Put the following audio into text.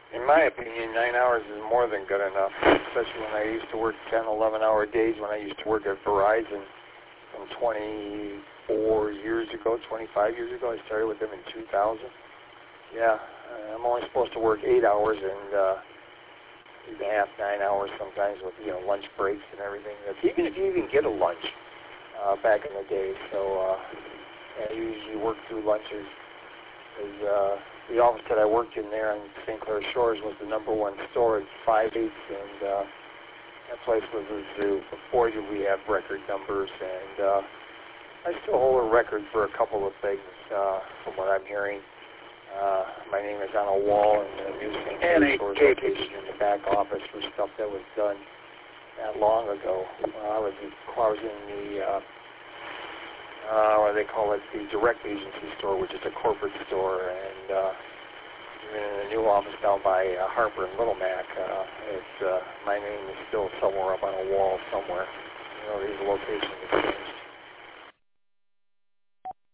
In my opinion, 9 hours is more than good enough, especially when I used to work 10, 11-hour days when I used to work at Verizon from 24 years ago, 25 years ago. I started with them in 2000. Yeah, I'm only supposed to work 8 hours and 8.5, 9 hours sometimes with, lunch breaks and everything. That's even if you even get a lunch back in the day. So I usually work through lunches. The office that I worked in there on St. Clair Shores was the #1 store at 5/8, and that place was a zoo. But boy, did we have record numbers, and I still hold a record for a couple of things from what I'm hearing. My name is on a wall in the new St. Clair Shores location in the back office for stuff that was done that long ago. I was in the what they call it, the direct agency store, which is a corporate store, and even in the new office down by Harper and Little Mac, my name is still somewhere up on a wall somewhere. These locations